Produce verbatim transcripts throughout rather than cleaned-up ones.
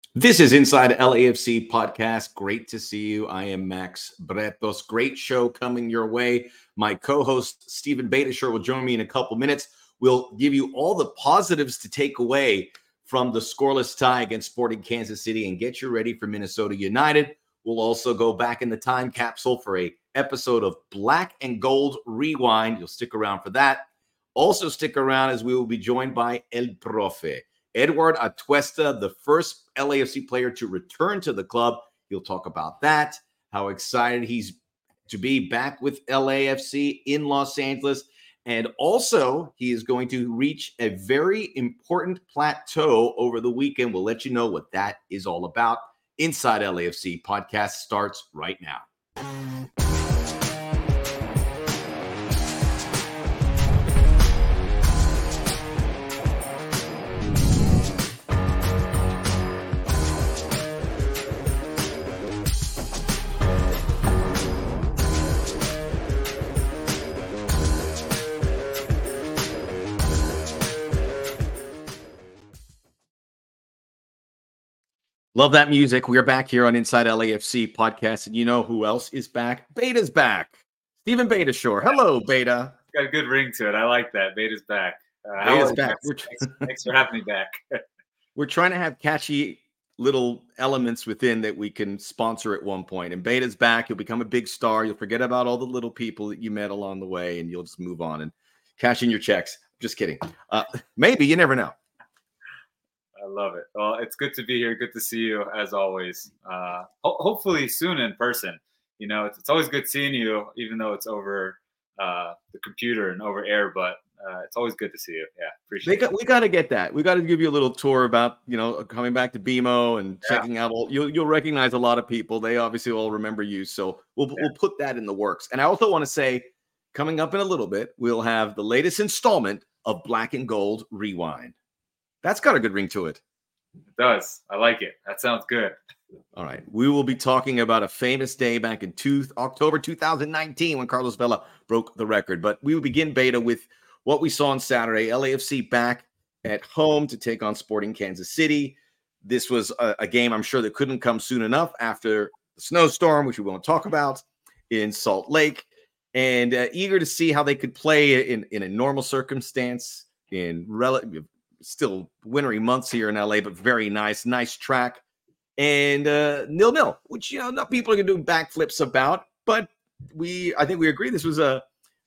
This is Inside L A F C podcast. Great to see you. I am Max Bretos. Great show coming your way. My co-host Stephen Beitashour will join me in a couple minutes. We'll give you all the positives to take away from the scoreless tie against Sporting Kansas City and get you ready for Minnesota United. We'll also go back in the time capsule for a episode of Black and Gold Rewind. You'll stick around for that. Also stick around as we will be joined by El Profe. Edward Atuesta, the first L A F C player to return to the club. He'll talk about that, how excited he's to be back with L A F C in Los Angeles. And also, he is going to reach a very important plateau over the weekend. We'll let you know what that is all about. Inside L A F C podcast starts right now. Love that music. We're back here on Inside L A F C podcast, and you know who else is back? Beta's back. Stephen Beitashour. Hello, Beta. It's got a good ring to it. I like that. Beta's back. Uh, Beta's back. Thanks, thanks for having me back. We're trying to have catchy little elements within that we can sponsor at one point. And Beta's back. You'll become a big star. You'll forget about all the little people that you met along the way, and you'll just move on and cash in your checks. Just kidding. Uh, maybe. You never know. I love it. Well, it's good to be here. Good to see you as always. Uh, ho- hopefully soon in person. You know, it's, it's always good seeing you, even though it's over uh, the computer and over air. But uh, it's always good to see you. Yeah, appreciate got, it. We got to get that. We got to give you a little tour about, you know, coming back to B M O and Yeah. checking out all. You'll you'll recognize a lot of people. They obviously all remember you. So we'll yeah. we'll put that in the works. And I also want to say, coming up in a little bit, we'll have the latest installment of Black and Gold Rewind. That's got a good ring to it. It does. I like it. That sounds good. All right. We will be talking about a famous day back in two, October two thousand nineteen when Carlos Vela broke the record. But we will begin, Beta, with what we saw on Saturday. L A F C back at home to take on Sporting Kansas City. This was a, a game I'm sure that couldn't come soon enough after the snowstorm, which we won't talk about, in Salt Lake. And uh, eager to see how they could play in, in a normal circumstance, in relative still wintry months here in L A, but very nice, nice track. And uh, nil-nil, which, you know, not people are going to do backflips about, but we, I think we agree this was a,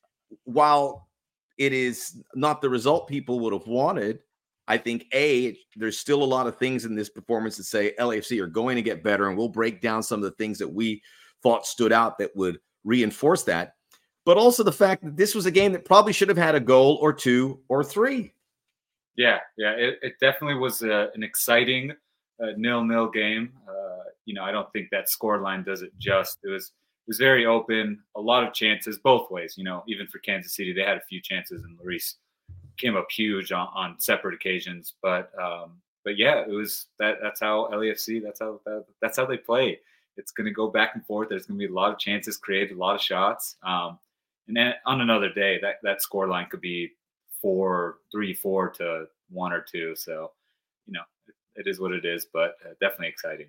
while it is not the result people would have wanted, I think, A, there's still a lot of things in this performance that say L A F C are going to get better, and we'll break down some of the things that we thought stood out that would reinforce that. But also the fact that this was a game that probably should have had a goal or two or three. Yeah, yeah, it, it definitely was a, an exciting uh, nil-nil game. Uh, you know, I don't think that score line does it just. It was it was very open, a lot of chances both ways. You know, even for Kansas City, they had a few chances, and Lloris came up huge on, on separate occasions. But um, but yeah, it was that. That's how L A F C. That's how that, that's how they play. It's going to go back and forth. There's going to be a lot of chances created, a lot of shots. Um, and then on another day, that that score line could be four, three, four to one or two. So, you know, it, it is what it is, but uh, definitely exciting.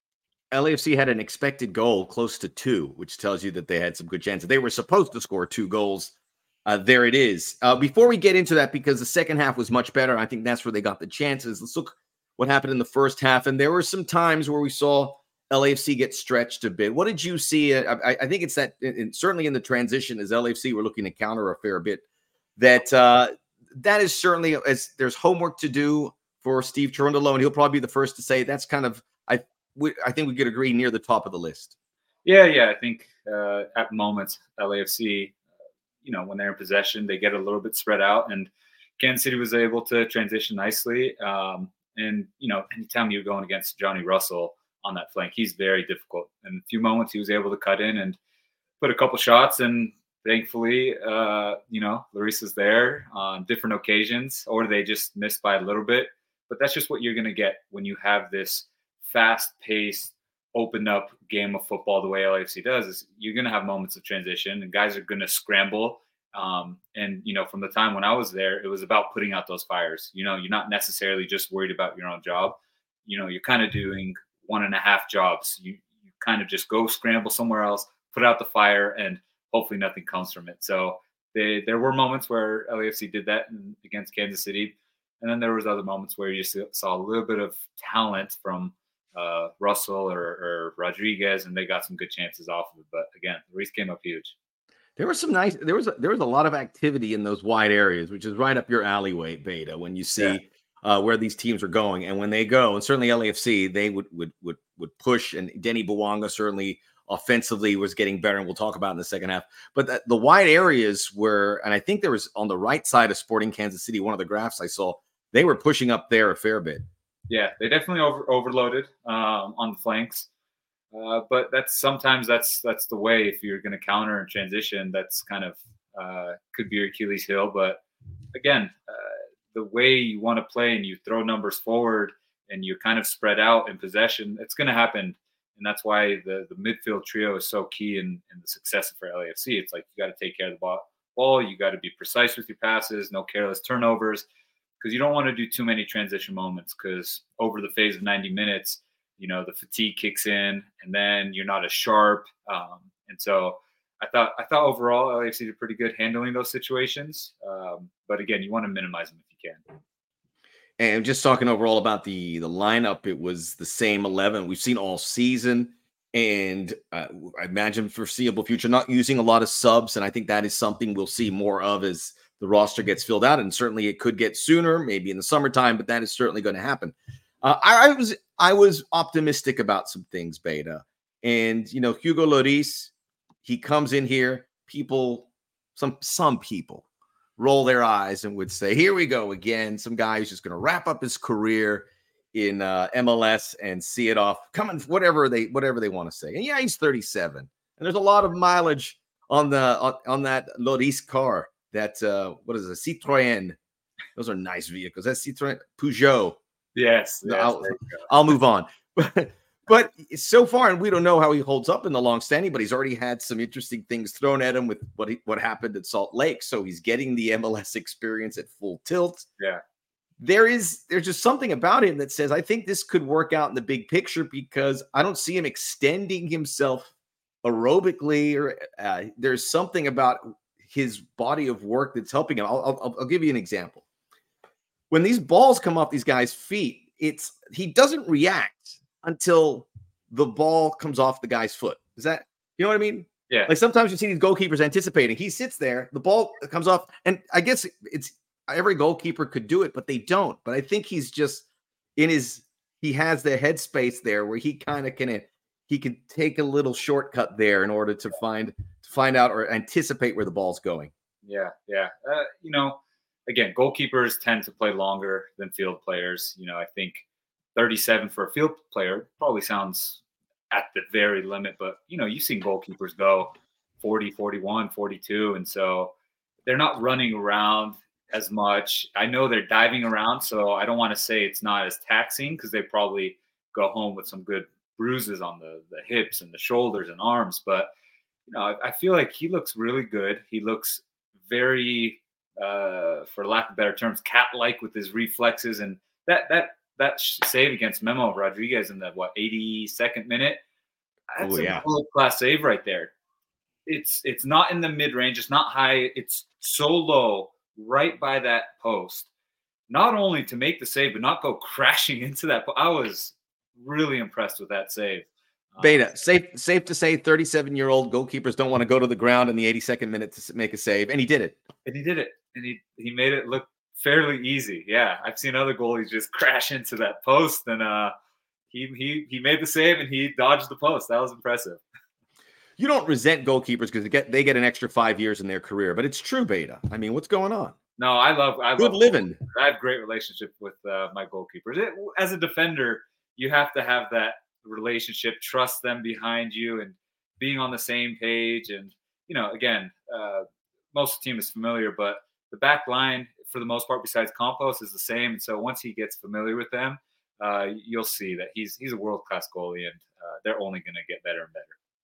L A F C had an expected goal close to two, which tells you that they had some good chances. They were supposed to score two goals. Uh, there it is. Uh, before we get into that, because the second half was much better, I think that's where they got the chances. Let's look what happened in the first half. And there were some times where we saw L A F C get stretched a bit. What did you see? I, I think it's that, in, certainly in the transition, as L A F C were looking to counter a fair bit, that uh, that is certainly, as there's homework to do for Steve Cherundolo, and he'll probably be the first to say that's kind of, I we, I think we could agree, near the top of the list. Yeah, yeah. I think uh, at moments, L A F C, uh, you know, when they're in possession, they get a little bit spread out, and Kansas City was able to transition nicely. Um, and, you know, anytime you're going against Johnny Russell on that flank, he's very difficult. In a few moments, he was able to cut in and put a couple shots, and thankfully, uh, you know, Lloris is there on different occasions, or they just missed by a little bit. But that's just what you're going to get when you have this fast-paced, open-up game of football the way L A F C does. Is you're going to have moments of transition, and guys are going to scramble. Um, and, you know, from the time when I was there, it was about putting out those fires. You know, you're not necessarily just worried about your own job. you know, you're kind of doing one and a half jobs. You you kind of just go scramble somewhere else, put out the fire, and hopefully nothing comes from it. So they, there were moments where L A F C did that in, against Kansas City, and then there was other moments where you just saw a little bit of talent from uh, Russell or, or Rodriguez, and they got some good chances off of it. But again, Ruiz came up huge. There was some nice. There was a, there was a lot of activity in those wide areas, which is right up your alleyway, Beta. When you see yeah. uh, where these teams are going, and when they go, and certainly L A F C, they would would would would push. And Denny Bouanga certainly offensively was getting better, and we'll talk about in the second half. But the, the wide areas were, and I think there was on the right side of Sporting Kansas City, one of the graphs I saw, they were pushing up there a fair bit. Yeah, they definitely over overloaded um, on the flanks. Uh, but that's sometimes that's that's the way. If you're going to counter and transition, that's kind of uh, could be your Achilles heel. But again, uh, the way you want to play and you throw numbers forward and you kind of spread out in possession, it's going to happen. And that's why the, the midfield trio is so key in, in the success for L A F C. It's like you got to take care of the ball. ball. You got to be precise with your passes, no careless turnovers, because you don't want to do too many transition moments, because over the phase of ninety minutes, you know, the fatigue kicks in and then you're not as sharp. Um, and so I thought, I thought overall L A F C did pretty good handling those situations. Um, but again, you want to minimize them if you can. And just talking overall about the, the lineup, it was the same eleven we've seen all season. And uh, I imagine foreseeable future, not using a lot of subs. And I think that is something we'll see more of as the roster gets filled out. And certainly it could get sooner, maybe in the summertime, but that is certainly going to happen. Uh, I, I was I was optimistic about some things, Beta. And, you know, Hugo Lloris, he comes in here, people, some some people roll their eyes and would say, here we go again. Some guy who's just going to wrap up his career in uh, M L S and see it off. Coming, whatever they whatever they want to say. And yeah, he's thirty-seven. And there's a lot of mileage on the on, on that Lloris car. That, uh, what is it, Citroën. Those are nice vehicles. That's Citroën, Peugeot. Yes, yes I'll, I'll move on. But, but so far, and we don't know how he holds up in the long standing, but he's already had some interesting things thrown at him with what he, what happened at Salt Lake. So he's getting the M L S experience at full tilt. Yeah. There is, there's just something about him that says, I think this could work out in the big picture, because I don't see him extending himself aerobically, or uh, there's something about his body of work that's helping him. I'll, I'll, I'll give you an example. When these balls come off these guys' feet, it's he doesn't react until the ball comes off the guy's foot. Is that, you know what I mean? Yeah. Like sometimes you see these goalkeepers anticipating. He sits there, the ball comes off, and I guess it's every goalkeeper could do it, but they don't. But I think he's just in his, he has the headspace there where he kind of can, he can take a little shortcut there in order to find, to find out or anticipate where the ball's going. Yeah. Yeah. Uh, you know, again, goalkeepers tend to play longer than field players. You know, I think thirty-seven for a field player probably sounds at the very limit, but, you know, you've seen goalkeepers go forty, forty-one, forty-two. And so they're not running around as much. I know they're diving around, so I don't want to say it's not as taxing, because they probably go home with some good bruises on the, the hips and the shoulders and arms. But, you know, I, I feel like he looks really good. He looks very, uh, for lack of better terms, cat-like with his reflexes. And that that that save against Memo Rodriguez in the, what, eighty-second minute, that's oh, a yeah. world-class save right there. It's it's not in the mid-range. It's not high. It's so low, right by that post. Not only to make the save, but not go crashing into that. I was really impressed with that save. Beta, safe safe to say thirty-seven-year-old goalkeepers don't want to go to the ground in the eighty-second minute to make a save, and he did it. And he did it. And he, he made it look fairly easy. Yeah, I've seen other goalies just crash into that post, and uh, he he he made the save and he dodged the post. That was impressive. You don't resent goalkeepers because they get they get an extra five years in their career, but it's true, Beta. I mean, what's going on? No, I love I good love living. I have great relationship with uh, my goalkeepers. It, as a defender, you have to have that relationship, trust them behind you, and being on the same page. And you know, again, uh, most of the team is familiar, but the back line, for the most part, besides Campos, is the same. And so once he gets familiar with them, uh, you'll see that he's he's a world class goalie, and uh, they're only going to get better and better.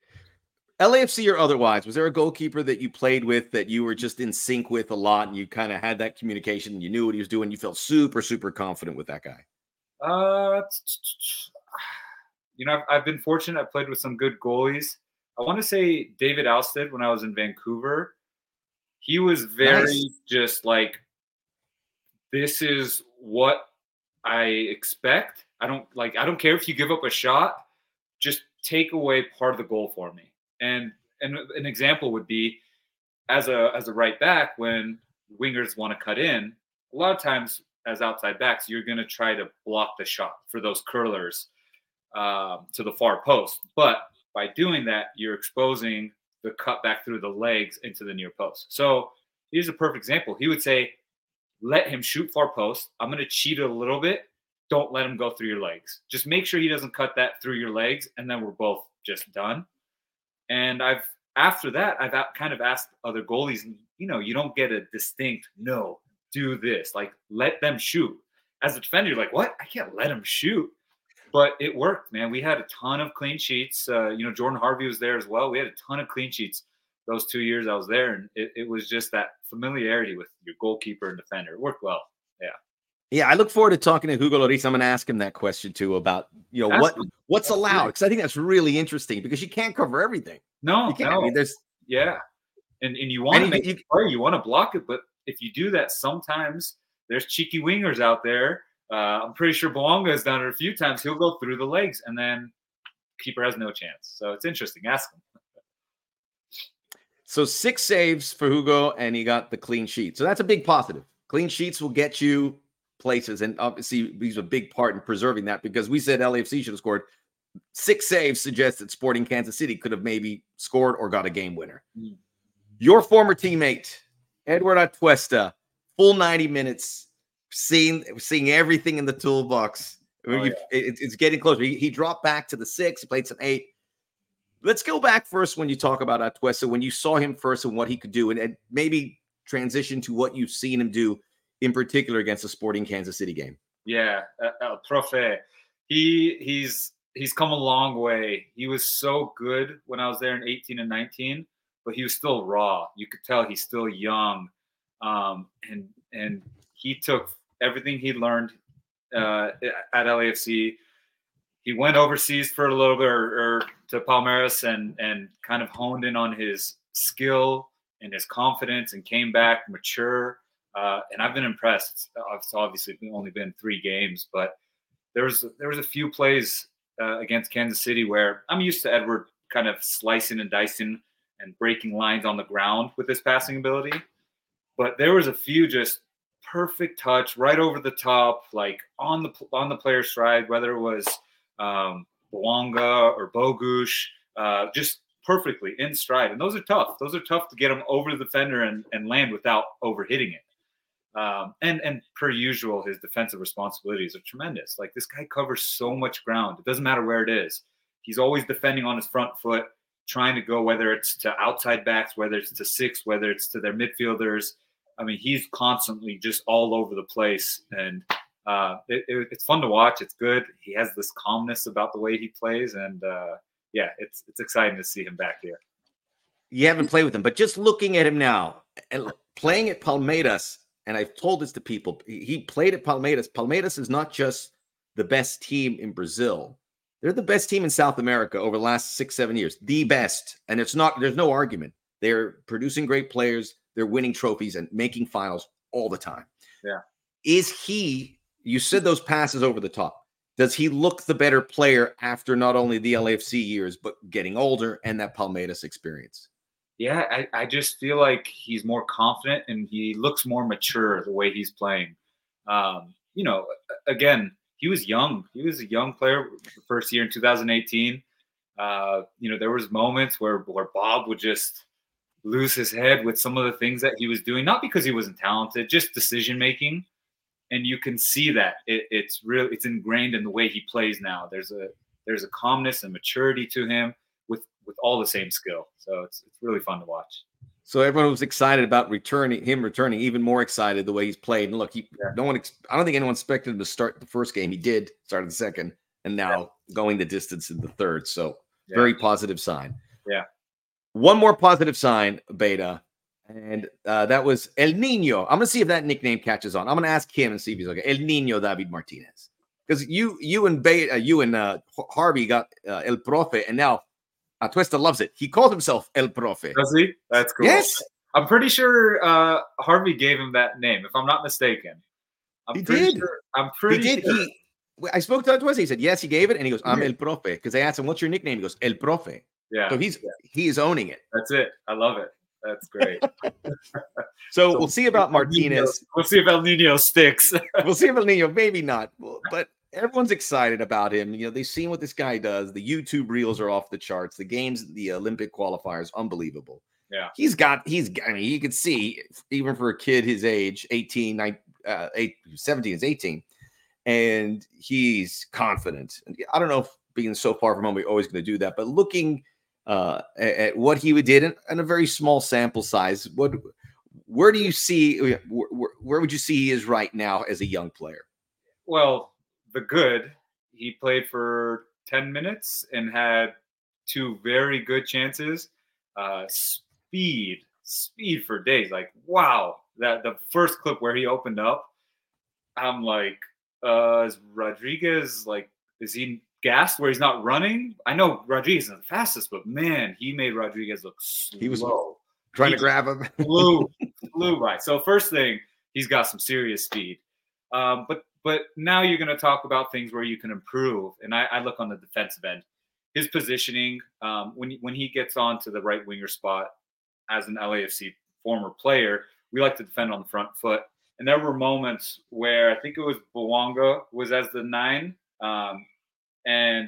L A F C or otherwise, was there a goalkeeper that you played with that you were just in sync with a lot, and you kind of had that communication, and you knew what he was doing, you felt super, super confident with that guy? Uh, you know, I've, I've been fortunate. I played with some good goalies. I want to say David Alsted when I was in Vancouver. He was Nice. very just like, this is what I expect. I don't like, I don't care if you give up a shot, just take away part of the goal for me. And and an example would be as a as a right back when wingers want to cut in, a lot of times as outside backs, you're going to try to block the shot for those curlers um, to the far post. But by doing that, you're exposing the cut back through the legs into the near post. So here's a perfect example. He would say, let him shoot far post. I'm going to cheat it a little bit. Don't let him go through your legs. Just make sure he doesn't cut that through your legs, and then we're both just done. And I've after that, I've kind of asked other goalies, you know, you don't get a distinct no, do this. Like, let them shoot. As a defender, you're like, what? I can't let him shoot. But it worked, man. We had a ton of clean sheets. Uh, you know, Jordan Harvey was there as well. We had a ton of clean sheets those two years I was there. And it, it was just that familiarity with your goalkeeper and defender. It worked well. Yeah. Yeah, I look forward to talking to Hugo Lloris. I'm going to ask him that question too about, you know, Ask what him. what's allowed, because I think that's really interesting because you can't cover everything. No, You can't. no. I mean, there's yeah. And and you want to and make you, it play, you want to block it, but if you do that, sometimes there's cheeky wingers out there. Uh, I'm pretty sure Boanga has done it a few times. He'll go through the legs, and then keeper has no chance. So it's interesting. Ask him. So six saves for Hugo, and he got the clean sheet. So that's a big positive. Clean sheets will get you places, and obviously he's a big part in preserving that because we said L A F C should have scored. Six saves suggests that Sporting Kansas City could have maybe scored or got a game winner. Mm. Your former teammate, Edward Atuesta, full ninety minutes, seeing seeing everything in the toolbox. Oh, you, yeah. it, it's getting closer. He, he dropped back to the six. He played some eight. Let's go back first when you talk about Atuesta, when you saw him first and what he could do, and, and maybe transition to what you've seen him do in particular against the Sporting Kansas City game. Yeah, El Profe. He he's he's come a long way. He was so good when I was there in eighteen and nineteen, but he was still raw. You could tell he's still young, um, and and he took everything he learned uh, at L A F C. He went overseas for a little bit, or, or to Palmeiras, and and kind of honed in on his skill and his confidence, and came back mature. Uh, and I've been impressed. It's, it's obviously only been three games, but there was there was a few plays uh, against Kansas City where I'm used to Edward kind of slicing and dicing and breaking lines on the ground with his passing ability. But there was a few just perfect touch right over the top, like on the on the player's stride, whether it was um, Boanga or Bogusz, uh, just perfectly in stride. And those are tough. Those are tough to get them over the defender and, and land without overhitting it. Um, and and per usual, his defensive responsibilities are tremendous. Like, this guy covers so much ground. It doesn't matter where it is. He's always defending on his front foot, trying to go, whether it's to outside backs, whether it's to six, whether it's to their midfielders. I mean, he's constantly just all over the place. And uh, it, it, it's fun to watch. It's good. He has this calmness about the way he plays. And uh, yeah, it's it's exciting to see him back here. You haven't played with him, but just looking at him now and playing at Palmeiras, and I've told this to people, he played at Palmeiras. Palmeiras is not just the best team in Brazil. They're the best team in South America over the last six, seven years. The best. And it's not, there's no argument. They're producing great players. They're winning trophies and making finals all the time. Yeah. Is he, you said those passes over the top. Does he look the better player after not only the L A F C years, but getting older and that Palmeiras experience? Yeah, I, I just feel like he's more confident and he looks more mature the way he's playing. Um, you know, again, he was young. He was a young player the first year in two thousand eighteen. Uh, you know, there was moments where, where Bob would just lose his head with some of the things that he was doing, not because he wasn't talented, just decision making. And you can see that it, it's real. It's ingrained in the way he plays now. There's a there's a calmness and maturity to him with with all the same skill. So it's it's really fun to watch. So everyone was excited about returning him returning, even more excited the way he's played. And look, he yeah. no one I don't think anyone expected him to start the first game. He did, started the second, and now yeah. going the distance in the third. So yeah. very positive sign. Yeah. One more positive sign, Beta, and uh, that was El Nino. I'm gonna see if that nickname catches on. I'm gonna ask him and see if he's okay. El Nino David Martinez. because you you and Bay, uh, you and uh, Harvey got uh, El Profe, and now Atuesta loves it. He called himself El Profe. Does he? That's cool. Yes, I'm pretty sure uh, Harvey gave him that name, if I'm not mistaken. I'm he pretty did. Sure, I'm pretty he did. sure. He. I spoke to Atuesta. He said yes, he gave it, and he goes, "I'm El Profe," because I asked him, "What's your nickname?" He goes, "El Profe." Yeah. So he's yeah. he is owning it. That's it. I love it. That's great. so, so we'll see about Martinez. We'll see if El Nino sticks. we'll see if El Nino, maybe not, but everyone's excited about him. You know, they've seen what this guy does. The YouTube reels are off the charts. The games, the Olympic qualifiers, unbelievable. Yeah, he's got. He's. I mean, you can see even for a kid his age, eighteen, nine, uh, eight, seventeen is eighteen, and he's confident. I don't know if being so far from home, we're always going to do that, but looking. Uh, at, at what he did in, in a very small sample size. What, where do you see? Where, where would you see he is right now as a young player? Well, the good. He played for ten minutes and had two very good chances. Uh, speed, speed for days. Like wow, that the first clip where he opened up, I'm like, uh, is Rodriguez like? Is he? Gassed where he's not running. I know Rodriguez is the fastest, but man, he made Rodriguez look slow. He was trying he to grab him. flew, flew by. So first thing, he's got some serious speed. Um, but but now you're going to talk about things where you can improve. And I, I look on the defensive end. His positioning, um, when, when he gets on to the right winger spot as an L A F C former player, we like to defend on the front foot. And there were moments where I think it was Bouanga was as the nine. Um, And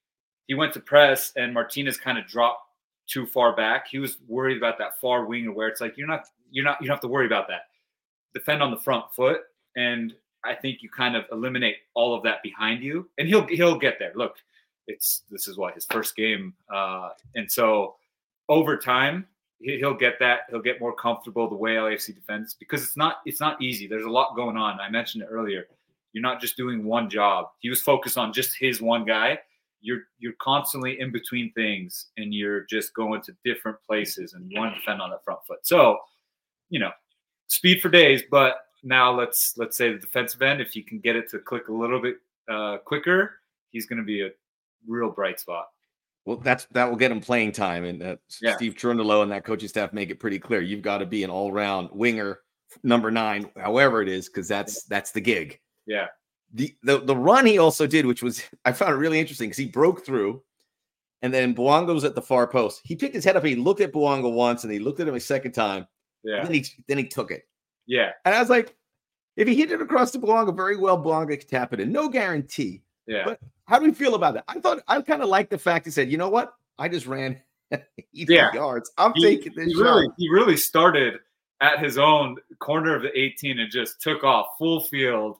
he went to press, and Martinez kind of dropped too far back. He was worried about that far winger where it's like you're not, you're not, you don't have to worry about that. Defend on the front foot, and I think you kind of eliminate all of that behind you, and he'll he'll get there. Look, it's this is what his first game, uh, and so over time he'll get that. He'll get more comfortable the way L A F C defends because it's not it's not easy. There's a lot going on. I mentioned it earlier. You're not just doing one job. He was focused on just his one guy. You're you're constantly in between things, and you're just going to different places, and you want to defend on that front foot. So, you know, speed for days. But now let's let's say the defensive end, if you can get it to click a little bit uh, quicker, he's going to be a real bright spot. Well, that's that will get him playing time, and uh, yeah. Steve Cherundolo and that coaching staff make it pretty clear. You've got to be an all-round winger, number nine, however it is, because that's that's the gig. Yeah. The, the the run he also did, which was I found it really interesting because he broke through, and then Bouanga was at the far post. He picked his head up and he looked at Bouanga once, and he looked at him a second time. Yeah. And then he then he took it. Yeah. And I was like, if he hit it across to Bouanga very well, Bouanga could tap it in. No guarantee. Yeah. But how do we feel about that? I thought I kind of liked the fact he said, you know what? I just ran eighty yeah. yards. I'm he, taking this he shot. Really, he really started at his own corner of the eighteen and just took off full field.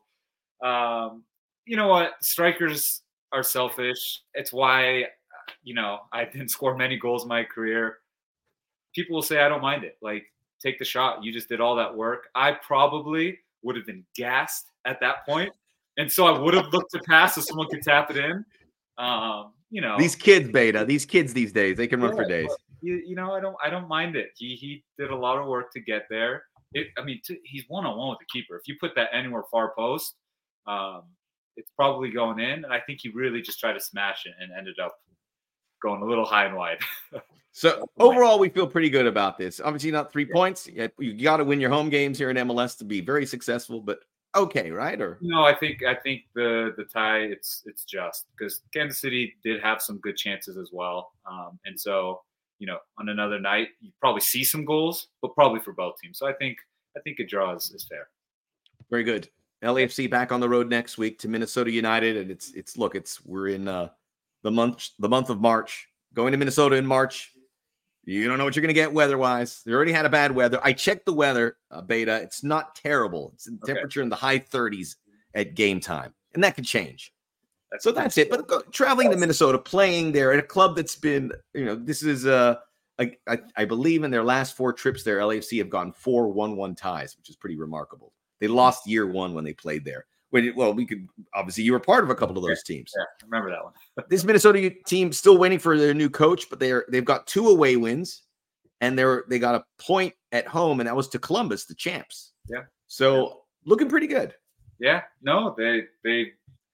Um, you know what? Strikers are selfish. It's why, you know, I didn't score many goals in my career. People will say I don't mind it. Like, take the shot. You just did all that work. I probably would have been gassed at that point. And so I would have looked to pass so someone could tap it in. Um, you know, these kids, Beta, these kids these days, they can run yeah, for days. You, you know, I don't, I don't mind it. He, he did a lot of work to get there. It, I mean, t- he's one-on-one with the keeper. If you put that anywhere far post, um, it's probably going in. And I think he really just tried to smash it and ended up going a little high and wide. So overall, we feel pretty good about this. Obviously not three yeah. points. You got to win your home games here in M L S to be very successful, but okay, right? Or no, I think I think the the tie it's it's just because Kansas City did have some good chances as well, um, and so you know on another night you probably see some goals, but probably for both teams. So I think I think a draw is, is fair. Very good. L A F C back on the road next week to Minnesota United, and it's it's look it's we're in uh, the month the month of March, going to Minnesota in March. You don't know what you're going to get weather-wise. They already had a bad weather. I checked the weather, uh, Beta. It's not terrible. It's in okay. temperature in the high thirties at game time, and that could change. That's so that's it. But go, traveling to Minnesota, playing there at a club that's been, you know, this is, uh, I, I, I believe in their last four trips there, L A F C have gone four one one ties, which is pretty remarkable. They lost year one when they played there. When it, well, we could obviously you were part of a couple of those yeah, teams. Yeah, I remember that one. This Minnesota team still waiting for their new coach, but they're they've got two away wins, and they're they got a point at home, and that was to Columbus, the champs. Yeah. So yeah. looking pretty good. Yeah. No, they they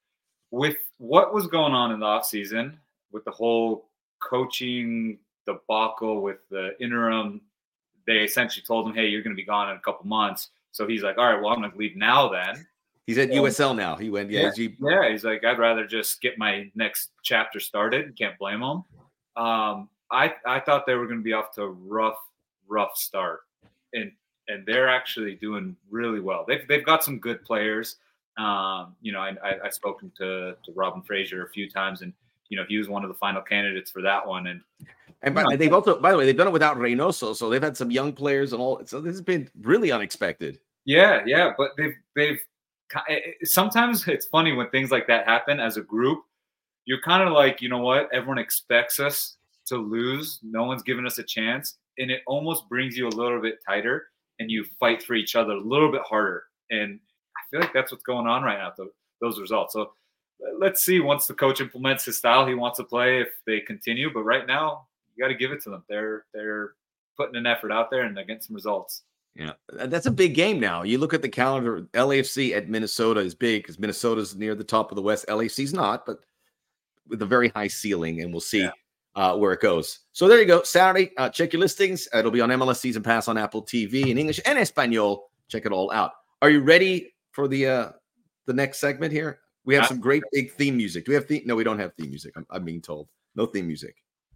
with what was going on in the offseason, with the whole coaching debacle with the interim, they essentially told him, hey, you're going to be gone in a couple months. So he's like, all right, well, I'm going to leave now then. He's at U S L now. He went, yeah. Yeah, He, yeah, he's like, I'd rather just get my next chapter started. Can't blame him. Um, I I thought they were going to be off to a rough, rough start. And and they're actually doing really well. They've, they've got some good players. Um, you know, I, I, I've spoken to, to Robin Fraser a few times, and, you know, he was one of the final candidates for that one. And And by, they've also, by the way, they've done it without Reynoso, so they've had some young players and all. So this has been really unexpected. Yeah, yeah, but they've they've sometimes it's funny when things like that happen as a group. You're kind of like, you know what? Everyone expects us to lose. No one's giving us a chance, and it almost brings you a little bit tighter, and you fight for each other a little bit harder. And I feel like that's what's going on right now. Those results. So let's see once the coach implements his style he wants to play if they continue. But right now, you got to give it to them. They're they're putting an effort out there and they're getting some results. Yeah, that's a big game now. You look at the calendar, L A F C at Minnesota is big because Minnesota's near the top of the West. L A F C's not, but with a very high ceiling, and we'll see yeah. uh, where it goes. So there you go. Saturday, uh, check your listings. Uh, it'll be on M L S Season Pass on Apple T V in English and Espanol. Check it all out. Are you ready for the uh, the next segment here? We have some great big theme music. Do we have theme? No, we don't have theme music. I'm, I'm being told. No theme music.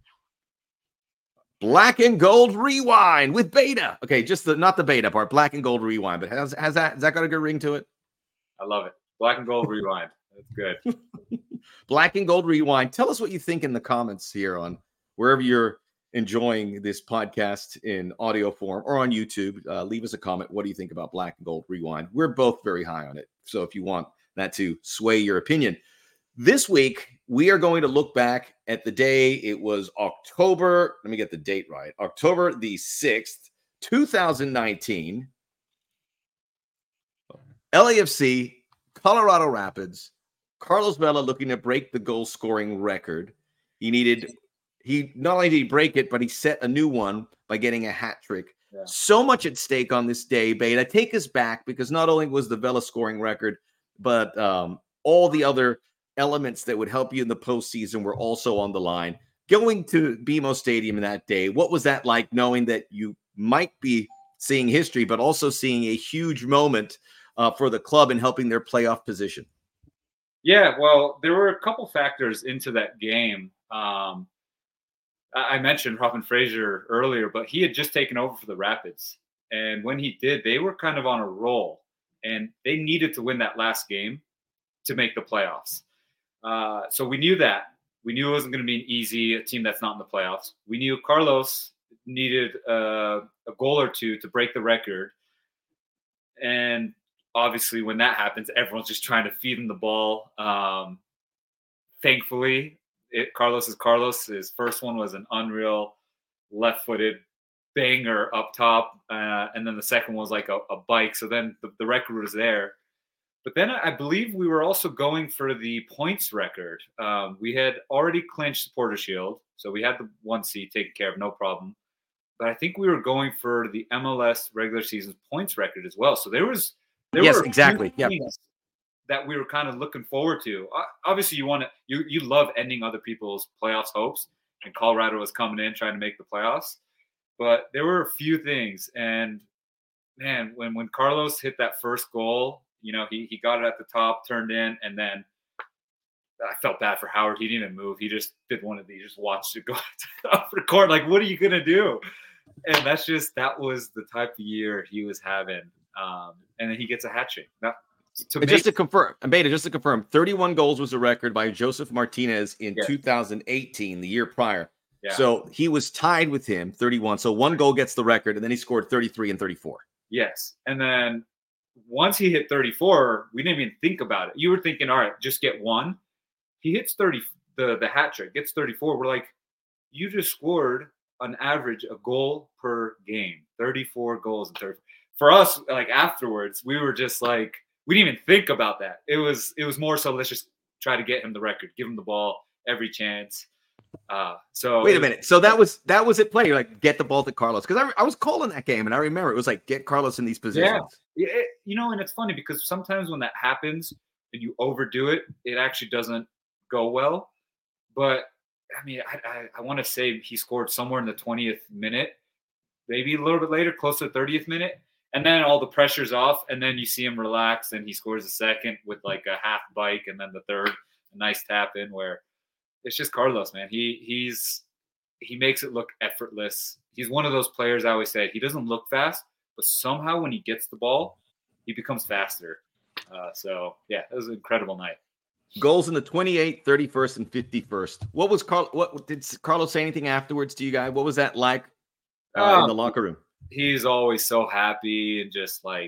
Black and Gold Rewind with Beta. Okay, just the not the Beta part. Black and Gold Rewind. But has has that has that got a good ring to it? I love it. Black and Gold Rewind. That's good. Black and Gold Rewind. Tell us what you think in the comments here on wherever you're enjoying this podcast in audio form or on YouTube. Uh, leave us a comment. What do you think about Black and Gold Rewind? We're both very high on it. So if you want that to sway your opinion. This week, we are going to look back at the day. It was October. Let me get the date right. October the sixth, two thousand nineteen. L A F C, Colorado Rapids. Carlos Vela looking to break the goal scoring record. He needed, he not only did he break it, but he set a new one by getting a hat trick. Yeah. So much at stake on this day, Beta. Take us back because not only was the Vela scoring record, but um, all the other elements that would help you in the postseason were also on the line. Going to B M O Stadium that day, what was that like, knowing that you might be seeing history, but also seeing a huge moment uh, for the club in helping their playoff position? Yeah, well, there were a couple factors into that game. Um, I mentioned Robin Fraser earlier, but he had just taken over for the Rapids. And when he did, they were kind of on a roll. And they needed to win that last game to make the playoffs. Uh, so we knew that. We knew it wasn't going to be an easy a team that's not in the playoffs. We knew Carlos needed uh, a goal or two to break the record. And obviously when that happens, everyone's just trying to feed him the ball. Um, thankfully, it, Carlos is Carlos. His first one was an unreal left-footed banger up top. Uh, and then the second one was like a, a bike. So then the, the record was there. But then I believe we were also going for the points record. Um, we had already clinched the Porter Shield, so we had the one seed taken care of, no problem. But I think we were going for the M L S regular season points record as well. So there was there yes, were exactly. Yep. that we were kind of looking forward to. Uh, obviously, you want to you you love ending other people's playoffs hopes, and Colorado was coming in trying to make the playoffs. But there were a few things, and man, when when Carlos hit that first goal. You know, he he got it at the top, turned in, and then I felt bad for Howard. He didn't even move. He just did one of these, just watched it go off the court. Like, what are you gonna do? And that's just that was the type of year he was having. Um, and then he gets a hat trick. Now, to make, just to confirm, and Beta, just to confirm, thirty-one goals was a record by Joseph Martinez in yeah. two thousand eighteen, the year prior. Yeah. So he was tied with him, thirty-one. So one goal gets the record, and then he scored thirty-three and thirty-four. Yes, and then. Once he hit thirty-four, we didn't even think about it. You were thinking, all right, just get one. He hits thirty, the, the hat trick, gets thirty-four. We're like, you just scored an average a goal per game, thirty-four goals and thirty. For us, like afterwards, we were just like, we didn't even think about that. It was it was more so let's just try to get him the record, give him the ball every chance. Uh, so wait a minute. So that was that was at play. You're like, get the ball to Carlos, because I, I was calling that game, and I remember it was like, get Carlos in these positions. Yeah, it, you know, and it's funny because sometimes when that happens, and you overdo it, it actually doesn't go well. But I mean, I, I, I want to say he scored somewhere in the twentieth minute, maybe a little bit later, close to the thirtieth minute. And then all the pressure's off, and then you see him relax, and he scores a second with like a half bike, and then the third, a nice tap in where it's just Carlos, man. He he's he makes it look effortless. He's one of those players I always say, he doesn't look fast, but somehow when he gets the ball, he becomes faster. Uh, so, yeah, it was an incredible night. Goals in the twenty-eighth, thirty-first, and fifty-first. What was Carl? What did Carlos say anything afterwards to you guys? What was that like uh, um, in the locker room? He's always so happy and just like,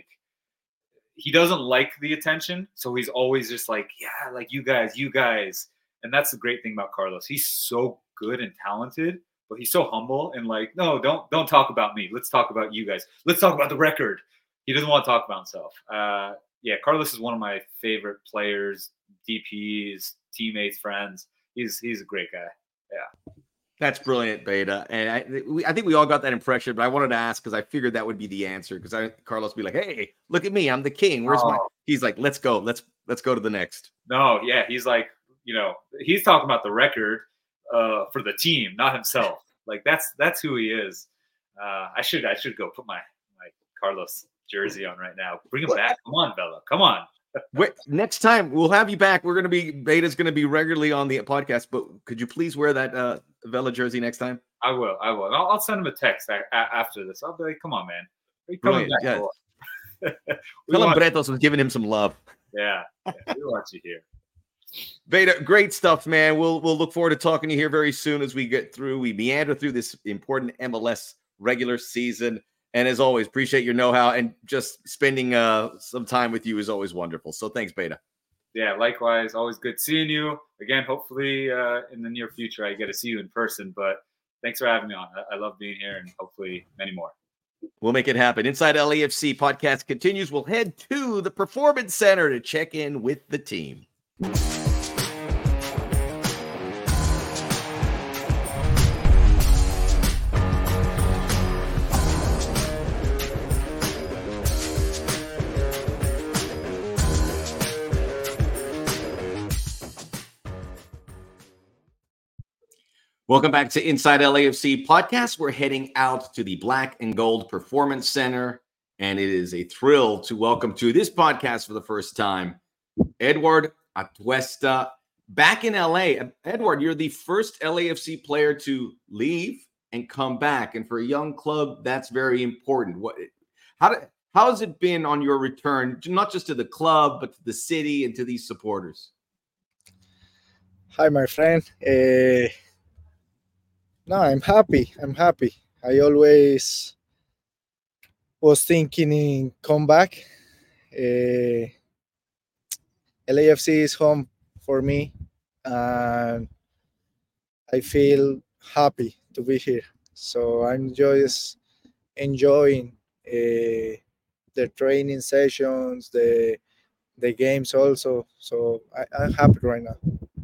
he doesn't like the attention. So he's always just like, yeah, like you guys, you guys. And that's the great thing about Carlos. He's so good and talented, but he's so humble and like, no, don't, don't talk about me. Let's talk about you guys. Let's talk about the record. He doesn't want to talk about himself. Uh, yeah. Carlos is one of my favorite players, D Ps, teammates, friends. He's, he's a great guy. Yeah. That's brilliant, Beta. And I, we, I think we all got that impression, but I wanted to ask because I figured that would be the answer. Because I Carlos would be like, "Hey, look at me, I'm the king. Where's oh. my?" He's like, "Let's go, let's let's go to the next." No, yeah, he's like, you know, he's talking about the record uh, for the team, not himself. Like that's that's who he is. Uh, I should I should go put my my Carlos jersey on right now. Bring him what? back. Come on, Vela. Come on. Wait, next time we'll have you back. We're going to be Beta's going to be regularly on the podcast, but could you please wear that uh, Vela jersey next time? I will. I will. I'll, I'll send him a text a- a- after this. I'll be like, "Come on, man, are you coming back?" Yeah. Tell him Bretos was giving him some love. Yeah, yeah, we want you here. Beta, great stuff, man. We'll we'll look forward to talking to you here very soon as we get through. We meander through this important M L S regular season. And as always, appreciate your know-how and just spending uh, some time with you is always wonderful. So thanks, Beta. Yeah, likewise. Always good seeing you. Again, hopefully uh, in the near future, I get to see you in person. But thanks for having me on. I, I love being here and hopefully many more. We'll make it happen. Inside L A F C podcast continues. We'll head to the Performance Center to check in with the team. Welcome back to Inside L A F C podcast. We're heading out to the Black and Gold Performance Center, and it is a thrill to welcome to this podcast for the first time, Edward Atuesta, back in L A. Edward, you're the first L A F C player to leave and come back, and for a young club, that's very important. What, how did, how has it been on your return, not just to the club, but to the city and to these supporters? Hi, my friend. Uh... No, I'm happy. I'm happy. I always was thinking in come back. Uh, L A F C is home for me, and I feel happy to be here. So I'm just enjoying uh, the training sessions, the the games also. So I, I'm happy right now.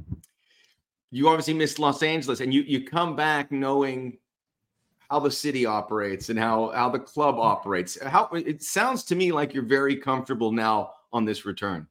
You obviously missed Los Angeles, and you, you come back knowing how the city operates and how, how the club operates. How it sounds to me like you're very comfortable now on this return.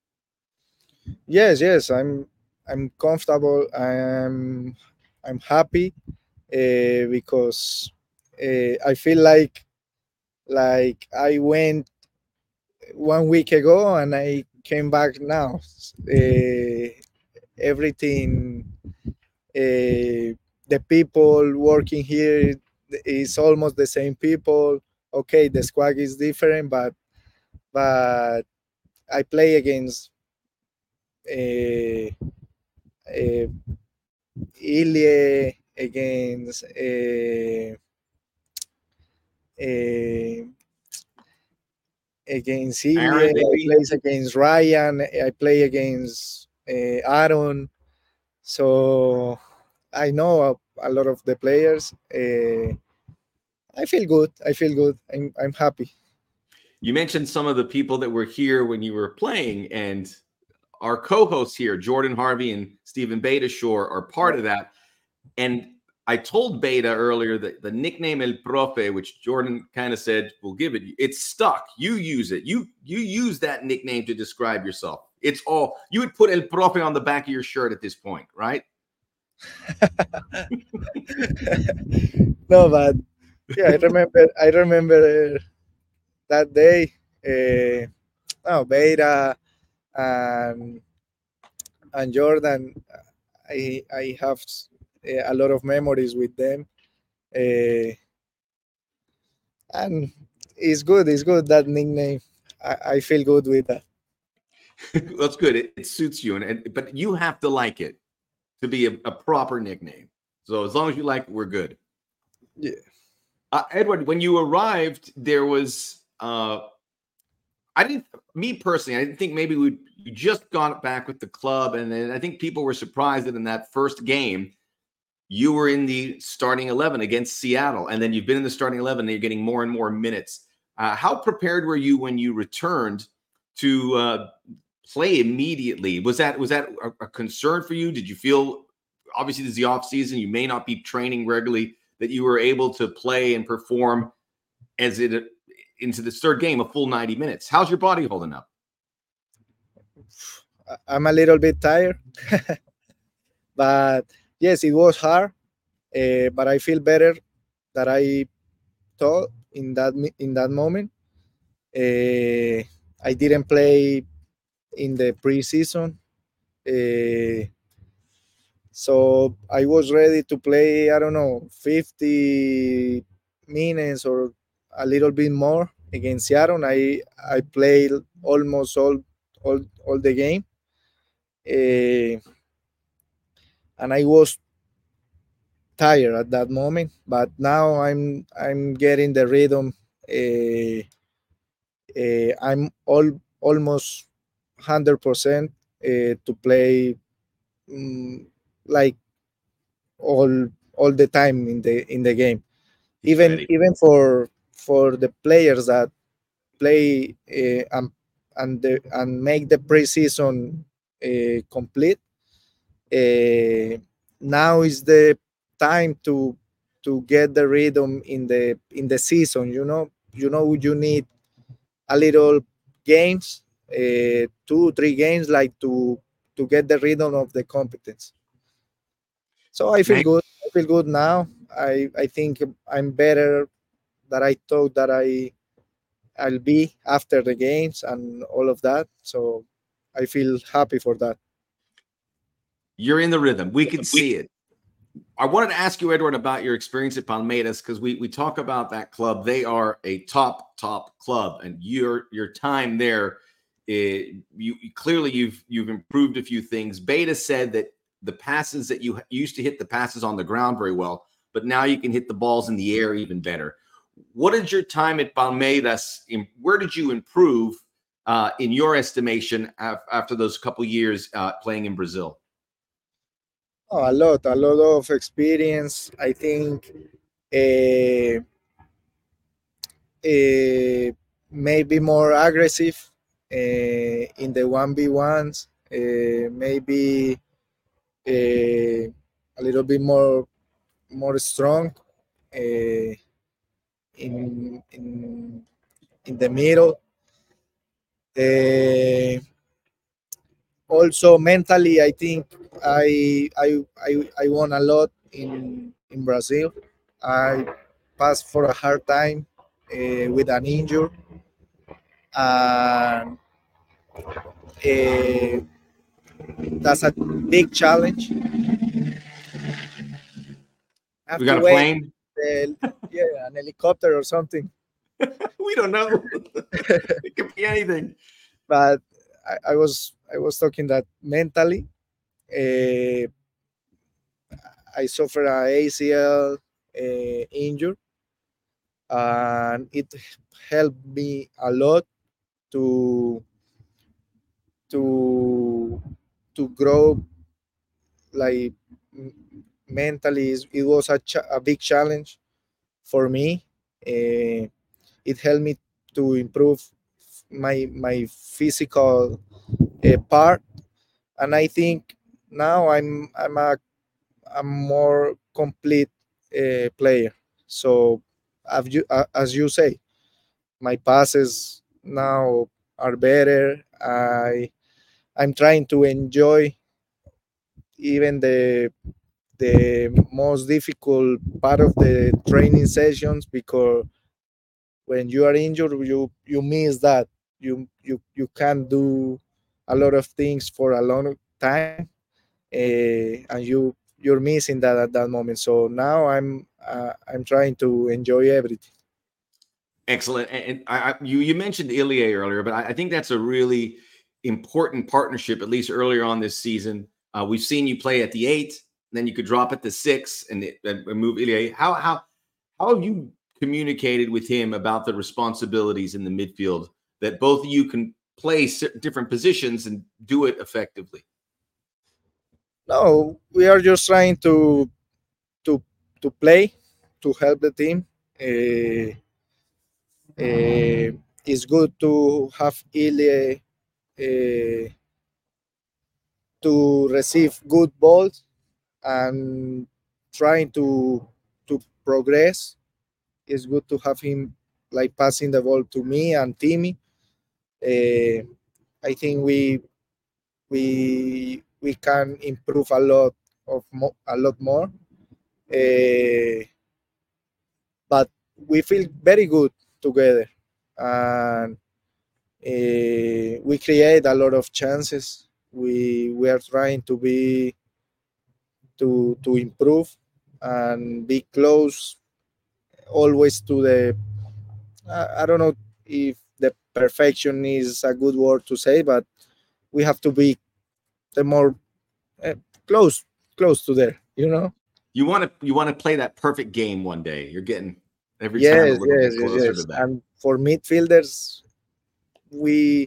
Yes, yes, I'm I'm comfortable. I'm I'm happy uh, because uh, I feel like like I went one week ago and I came back now. Uh, everything. Uh, the people working here is almost the same people. Okay, the squad is different, but but I play against uh, uh, Ilie, against uh, uh, against Ilie. Aaron, I play against Ryan. I play against uh, Aaron. So I know a, a lot of the players. Uh, I feel good. I feel good. I'm I'm happy. You mentioned some of the people that were here when you were playing, and our co-hosts here, Jordan Harvey and Stephen Beta Shore, are part of that. And I told Beta earlier that the nickname El Profe, which Jordan kind of said, we'll give it, it's stuck. You use it. You you use that nickname to describe yourself. It's all you would put El Profe on the back of your shirt at this point, right? No, but yeah, I remember. I remember that day. Uh, no, Beira and and Jordan. I I have uh, a lot of memories with them, uh, and it's good. It's good that nickname. I, I feel good with that. That's good. It, it suits you, and, and but you have to like it to be a, a proper nickname. So as long as you like it, we're good. Yeah. Uh, Edward, when you arrived, there was uh, I didn't, me personally, I didn't think maybe we'd you just got back with the club, and then I think people were surprised that in that first game you were in the starting eleven against Seattle, and then you've been in the starting eleven, and you're getting more and more minutes. Uh, how prepared were you when you returned to uh, play immediately? Was that was that a, a concern for you? Did you feel, obviously this is the off season, you may not be training regularly, that you were able to play and perform as it into the third game a full ninety minutes? How's your body holding up? I'm a little bit tired, but yes, it was hard. Uh, but I feel better that I thought in that in that moment. Uh, I didn't play in the preseason, uh, so I was ready to play. I don't know, fifty minutes or a little bit more against Seattle. I I played almost all all all the game, uh, and I was tired at that moment. But now I'm I'm getting the rhythm. Uh, uh, I'm all almost hundred percent uh, to play um, like all all the time in the in the game. He's Even ready. even for for the players that play uh, and and the, and make the preseason uh, complete. Uh, Now is the time to to get the rhythm in the in the season. You know, you know you need a little games, uh, two three games, like to to get the rhythm of the competence. So I feel Man, good. I feel good now. I I think I'm better that I thought that I I'll be after the games and all of that. So I feel happy for that. you're in the rhythm. We can see it. I wanted to ask you, Edward, about your experience at Palmeiras, because we we talk about that club. They are a top top club, and your your time there, it, you clearly you've you've improved a few things. Beta said that the passes that you, you used to hit the passes on the ground very well, but now you can hit the balls in the air even better. What did your time at Palmeiras? Where did you improve uh, in your estimation af- after those couple years uh, playing in Brazil? Oh, a lot, a lot of experience. I think uh, uh, maybe more aggressive uh, in the one v ones. Uh, maybe uh, a little bit more more strong uh, in in in the middle. Uh, Also mentally, I think I I I, I won a lot in in Brazil. I passed for a hard time uh, with an injury, and uh, that's a big challenge. I have We to got a wait, plane. uh, yeah, an helicopter or something. We don't know. It could be anything. But I, I was I was talking that mentally, uh, I suffered a A C L uh, injury, and it helped me a lot to to to grow, like m- mentally. Is- it was a, ch- a big challenge for me. Uh, it helped me to improve my my physical uh, part, and I think now i'm i'm a, a more complete uh, player. So as you, uh, as you say, my passes now are better. I I'm trying to enjoy even the the most difficult part of the training sessions, because when you are injured, you you miss that. You you you can't do a lot of things for a long time, uh, and you you're missing that at that moment. So now I'm uh, I'm trying to enjoy everything. Excellent. And I, I, you you mentioned Ilie earlier, but I, I think that's a really important partnership, at least earlier on this season. Uh, we've seen you play at the eight, then you could drop at the six and, and move Ilie. How how how have you communicated with him about the responsibilities in the midfield, that both of you can play different positions and do it effectively? No, we are just trying to to to play, to help the team. Uh, uh, it's good to have Ilie uh, to receive good balls and trying to to progress. It's good to have him like passing the ball to me and Timmy. Uh, I think we we we can improve a lot of mo- a lot more. Uh, but we feel very good together, and uh, we create a lot of chances. We we are trying to be to to improve and be close always to the. I, I don't know if the perfection is a good word to say, but we have to be the more uh, close close to there. You know. You want to you want to play that perfect game one day. You're getting every time a Yes, little yes, bit yes, closer to yes. that. And for midfielders, we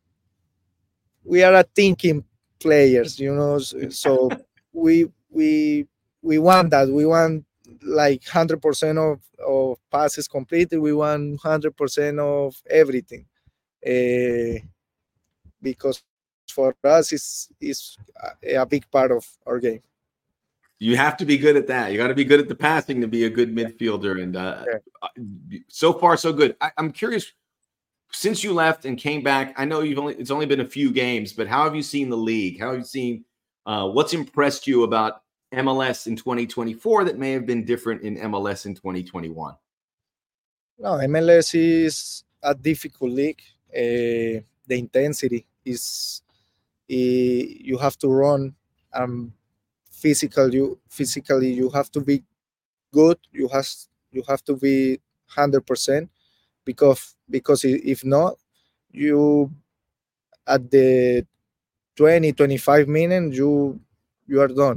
we are a thinking players, you know. So we we we want that. We want like hundred percent of of passes completed. We want hundred percent of everything, uh, because for us, it's is a, a big part of our game. You have to be good at that. You got to be good at the passing to be a good Yeah. midfielder. And uh, Yeah. so far, so good. I, I'm curious. Since you left and came back, I know you've only it's only been a few games, but how have you seen the league? How have you seen uh, what's impressed you about M L S in twenty twenty-four that may have been different in M L S in twenty twenty-one? No, M L S is a difficult league. Uh, the intensity is uh, you have to run. Um, physical you physically you have to be good. You have you have to be hundred percent, because because if not, you at the twenty twenty five minutes you you are done.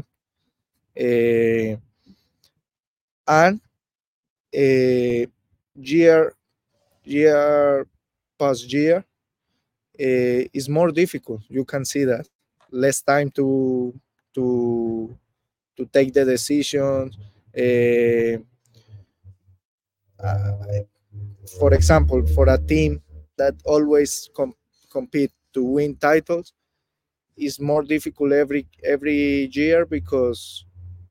Uh, and uh, year year past year uh, is more difficult. You can see that less time to to to take the decisions. Uh, uh, for example, for a team that always com- compete to win titles, is more difficult every every year, because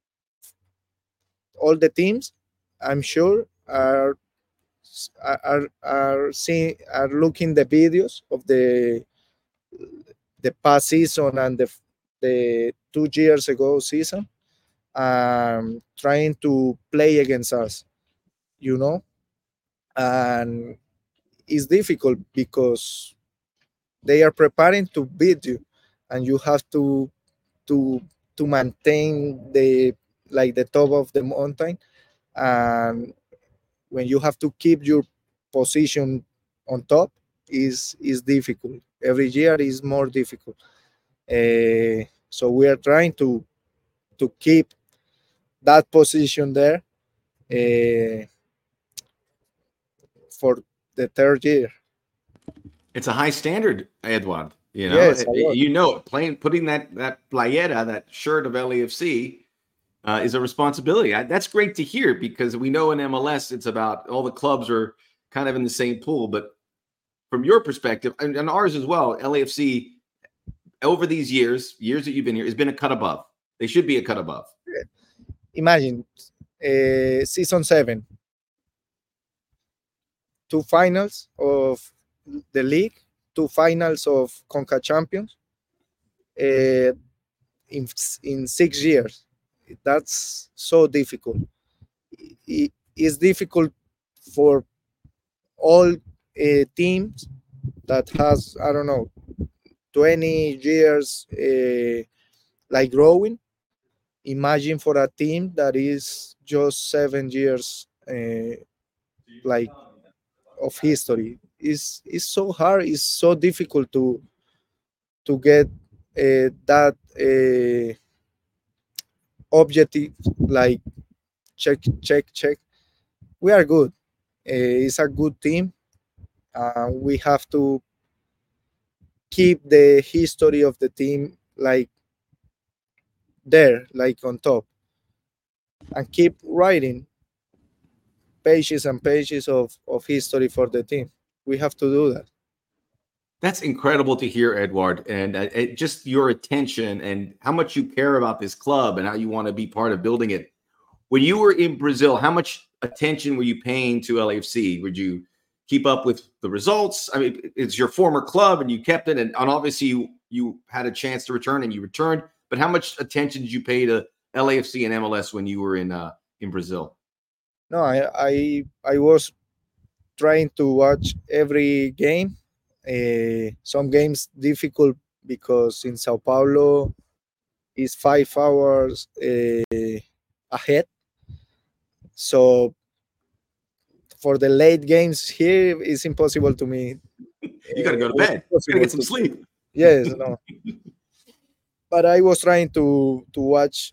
all the teams, I'm sure, are are are seeing are looking the videos of the the past season and the the two years ago season, um, trying to play against us, you know, and it's difficult because they are preparing to beat you, and you have to to to maintain the like the top of the mountain, and when you have to keep your position on top, is is difficult. Every year is more difficult. Uh, so we are trying to to keep that position there uh, for the third year. It's a high standard, Edward. You know, Yes, a lot. you know, playing putting that that playera, that shirt of L A F C, uh, is a responsibility. I, that's great to hear, because we know in M L S it's about all the clubs are kind of in the same pool. But from your perspective, and, and ours as well, L A F C over these years, years that you've been here, has been a cut above. They should be a cut above. Imagine uh, season seven, two finals of the league, two finals of Conca Champions, uh, in in six years. That's so difficult. It is difficult for all uh, teams that has, I don't know, twenty years uh, like growing. Imagine for a team that is just seven years uh, like of history. Is is so hard. It's so difficult to to get uh, that uh, objective. Like check, check, check. We are good. Uh, it's a good team. Uh, we have to keep the history of the team like there, like on top, and keep writing pages and pages of, of history for the team. We have to do that. That's incredible to hear, Edward, and uh, it, just your attention and how much you care about this club and how you want to be part of building it. When you were in Brazil, how much attention were you paying to L A F C? Would you keep up with the results? I mean, it's your former club and you kept it, and, and obviously you, you had a chance to return and you returned, but how much attention did you pay to L A F C and M L S when you were in uh, in Brazil? No, I, I I was trying to watch every game. Uh, some games difficult because in Sao Paulo is five hours uh, ahead. So for the late games here, it's impossible to me. You got to go to Uh, bed. You got to get some to- sleep. Yes, no. But I was trying to to watch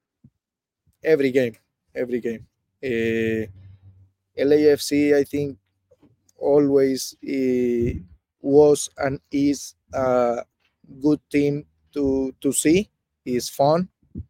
every game, every game. Uh, L A F C, I think, always uh, was and is a good team to to see. It's fun,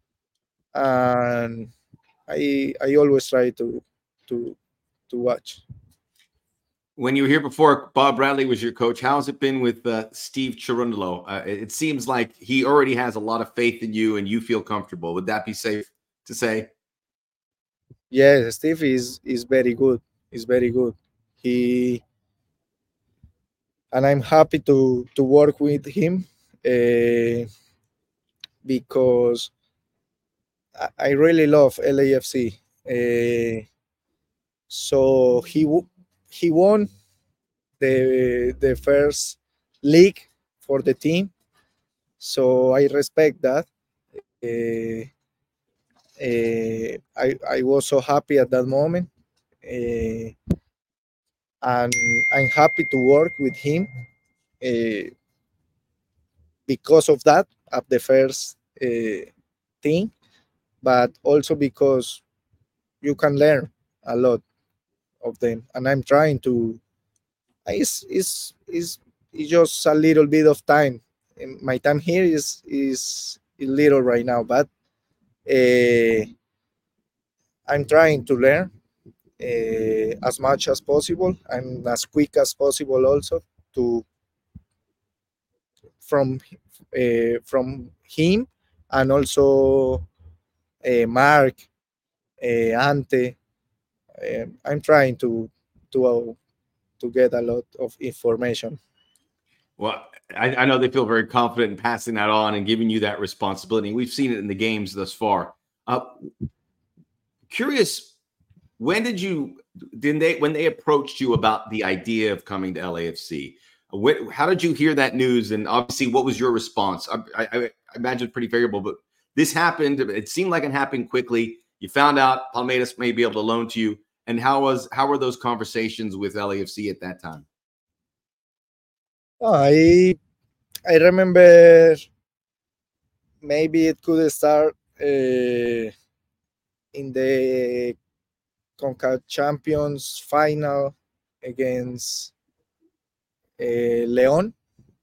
and I I always try to to to watch. When you were here before, Bob Bradley was your coach. How's it been with uh, Steve Cherundolo? Uh, it, it seems like he already has a lot of faith in you and you feel comfortable. Would that be safe to say? Yes, Steve is is very good. He's very good. He and I'm happy to to work with him uh, because I, I really love L A F C. Uh, so he w- he won the the first league for the team. So I respect that. Uh, uh, I I was so happy at that moment, uh, and I'm happy to work with him uh, because of that at the first uh, thing, but also because you can learn a lot of them, and I'm trying to. It's it's it's, it's just a little bit of time. And my time here is is little right now, but uh, I'm trying to learn uh, as much as possible and as quick as possible also to from uh, from him and also uh, Mark, uh, Ante. Uh, I'm trying to to uh, to get a lot of information. Well, I, I know they feel very confident in passing that on and giving you that responsibility. We've seen it in the games thus far. Uh, curious, when did you did they when they approached you about the idea of coming to L A F C? What, how did you hear that news? And obviously, what was your response? I, I, I imagine it's pretty favorable, but this happened. It seemed like it happened quickly. You found out Palmeiras may be able to loan to you. And how was how were those conversations with L A F C at that time? Oh, I I remember maybe it could start uh, in the CONCACAF Champions final against uh, Leon,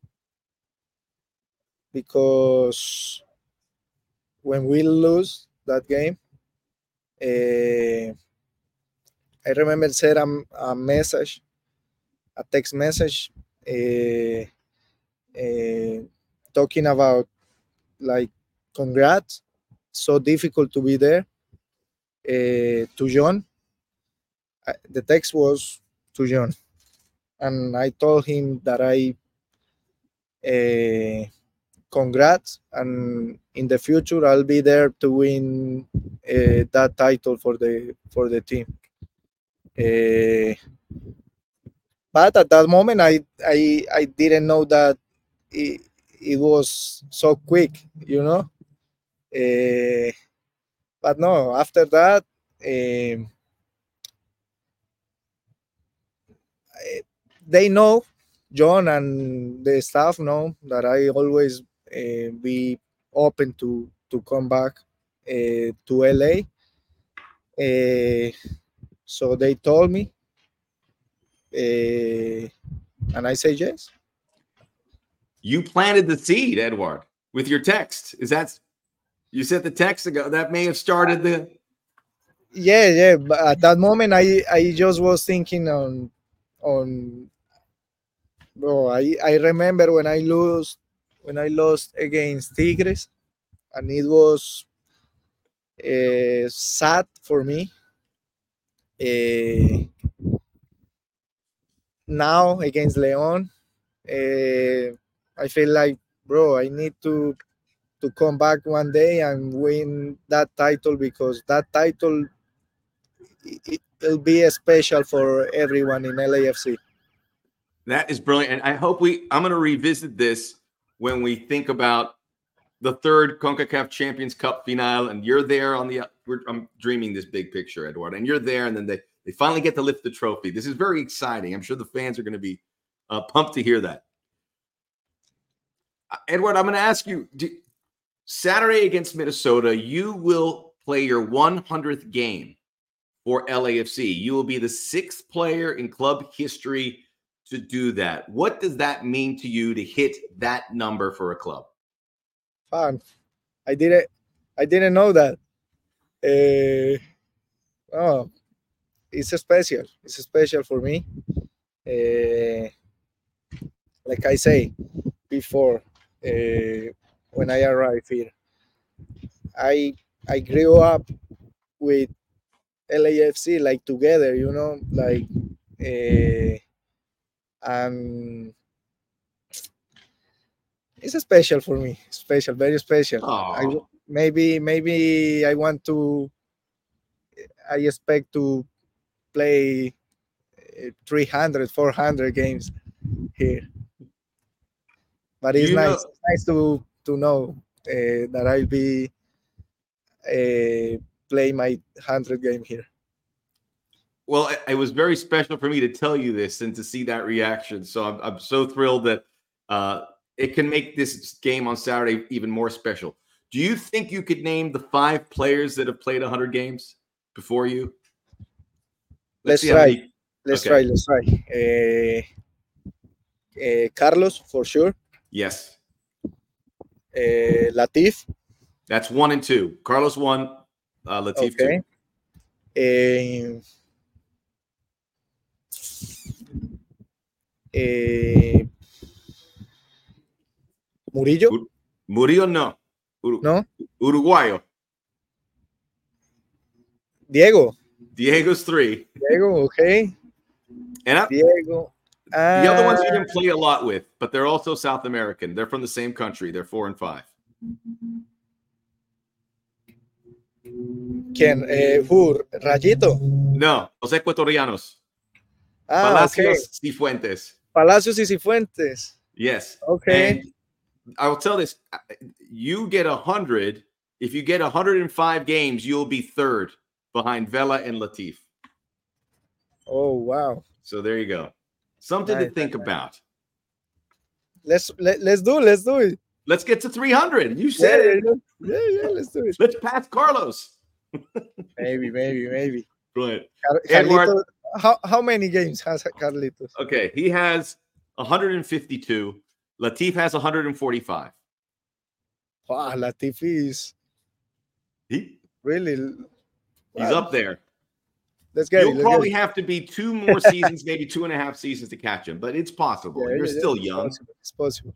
because when we lose that game, uh, I remember sent a, a message, a text message, uh, uh, talking about like congrats, so difficult to be there. Uh, to John, uh, the text was to John, and I told him that I uh, congrats, and in the future I'll be there to win uh, that title for the for the team. Uh, but at that moment, I I I didn't know that it, it was so quick, you know. Uh, but no, after that, um, I- they know, John and the staff know that I always uh, be open to to come back uh, to L A. Uh, so they told me, uh, and I say yes. You planted the seed, Edward, with your text. Is that you sent the text ago? That may have started the. Yeah, yeah. But at that moment, I I just was thinking on on. Bro, I I remember when I lost when I lost against Tigres, and it was uh, sad for me. Uh, Now against Leon, uh, I feel like, bro, I need to to come back one day and win that title, because that title, it, it'll be special for everyone in L A F C. That is brilliant. And I hope we, I'm going to revisit this when we think about the third CONCACAF Champions Cup final. And you're there on the, we're, I'm dreaming this big picture, Edward. And you're there, and then they, they finally get to lift the trophy. This is very exciting. I'm sure the fans are going to be uh, pumped to hear that. Uh, Edward, I'm going to ask you, do, Saturday against Minnesota, you will play your one hundredth game for L A F C. You will be the sixth player in club history to do that. What does that mean to you to hit that number for a club? Fun. I didn't I didn't know that. Uh, oh, it's a special. It's a special for me. Uh, like I say before, uh, when I arrived here, I I grew up with L A F C, like together, you know, like, uh, and it's a special for me. Special, very special. I Oh, maybe maybe I want to. I expect to play uh, three hundred, four hundred games here, but it's you nice. know, It's nice to to know uh, that I'll be uh, play my hundred game here. well, it, it was very special for me to tell you this and to see that reaction. So I'm, I'm so thrilled that uh, it can make this game on Saturday even more special. Do you think you could name the five players that have played one hundred games before you? Let's Let's see how try. many. Let's Okay. try. Let's try. Uh, uh, Carlos for sure. Yes. Uh, Latif. That's one and two. Carlos one, uh, Latif Okay. two. Uh, uh, Murillo. Ur- Murillo, no. Ur- No. Uruguayo. Diego. Diego's three. Diego. Okay. And I, Diego. Uh, the other ones you didn't play a lot with, but they're also South American. They're from the same country. They're four and five. ¿Quién? Eh, who? Rayito. No, los ecuatorianos. Ah, Palacios okay. Cifuentes. Palacios y Cifuentes. Yes. Okay. And I will tell this: you get a hundred. If you get one hundred five games, you'll be third behind Vela and Latif. Oh wow. So there you go. Something Nice, to think nice. about. Let's let, let's do let's do it. Let's get to three hundred. You Yeah, said yeah, it. yeah, yeah, yeah, let's do it. Let's pass Carlos. Maybe, maybe, maybe. Brilliant. Car- Edward. Carlitos, how how many games has Carlitos? Okay, he has one hundred fifty-two. Latif has one hundred forty-five. Wow, Latifi is He, really. he's Wow. up there. Let's get You'll it. Let's probably get it. have to be two more seasons, maybe two and a half seasons to catch him, but it's possible. Yeah, You're yeah, yeah, still it's young. Possible. It's possible.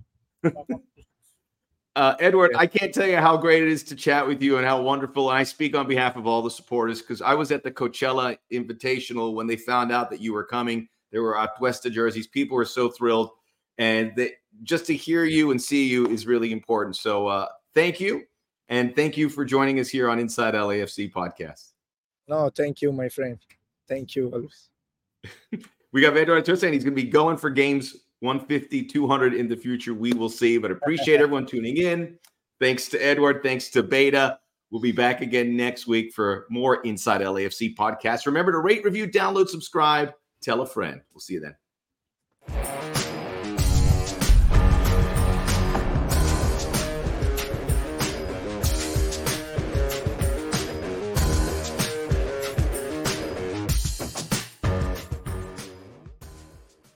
Uh, Edward, Yeah. I can't tell you how great it is to chat with you and how wonderful. And I speak on behalf of all the supporters because I was at the Coachella Invitational when they found out that you were coming. There were Atuesta jerseys. People were so thrilled. And they, just to hear you and see you is really important. So uh, thank you. And thank you for joining us here on Inside L A F C Podcast. No, thank you, my friend. Thank you, always. We got Edward Arturo saying he's going to be going for games one fifty, two hundred in the future. We will see, but appreciate everyone tuning in. Thanks to Edward. Thanks to Beta. We'll be back again next week for more Inside L A F C Podcast. Remember to rate, review, download, subscribe, tell a friend. We'll see you then.